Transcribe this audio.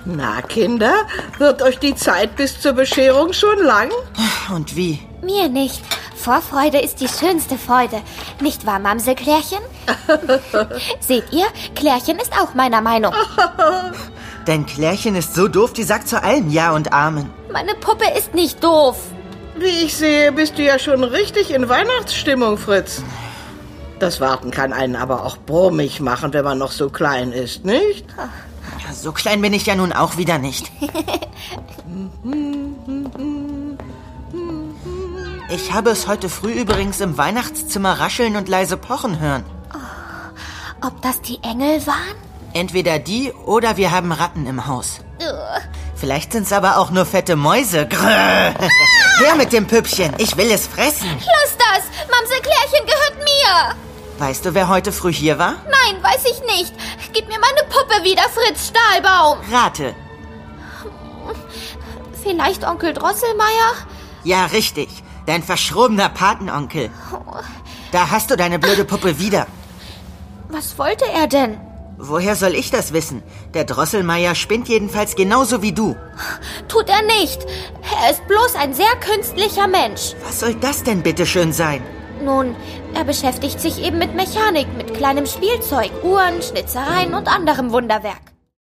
Na, Kinder, wird euch die Zeit bis zur Bescherung schon lang? Und wie? Mir nicht. Vorfreude ist die schönste Freude. Nicht wahr, Mamsel Klärchen? Seht ihr, Klärchen ist auch meiner Meinung. Dein Klärchen ist so doof, die sagt zu allem Ja und Amen. Meine Puppe ist nicht doof. Wie ich sehe, bist du ja schon richtig in Weihnachtsstimmung, Fritz. Das Warten kann einen aber auch brummig machen, wenn man noch so klein ist, nicht? Ja, so klein bin ich ja nun auch wieder nicht. Ich habe es heute früh übrigens im Weihnachtszimmer rascheln und leise pochen hören. Ob das die Engel waren? Entweder die oder wir haben Ratten im Haus. Vielleicht sind es aber auch nur fette Mäuse. Grrr. Her mit dem Püppchen, ich will es fressen. Lass das! Mamsel Klärchen gehört mir! Weißt du, wer heute früh hier war? Nein, weiß ich nicht. Gib mir meine Puppe wieder, Fritz Stahlbaum. Rate. Vielleicht Onkel Drosselmeier? Ja, richtig. Dein verschrobener Patenonkel. Da hast du deine blöde Puppe wieder. Was wollte er denn? Woher soll ich das wissen? Der Drosselmeier spinnt jedenfalls genauso wie du. Tut er nicht. Er ist bloß ein sehr künstlicher Mensch. Was soll das denn bitteschön sein? Nun, er beschäftigt sich eben mit Mechanik, mit kleinem Spielzeug, Uhren, Schnitzereien und anderem Wunderwerk.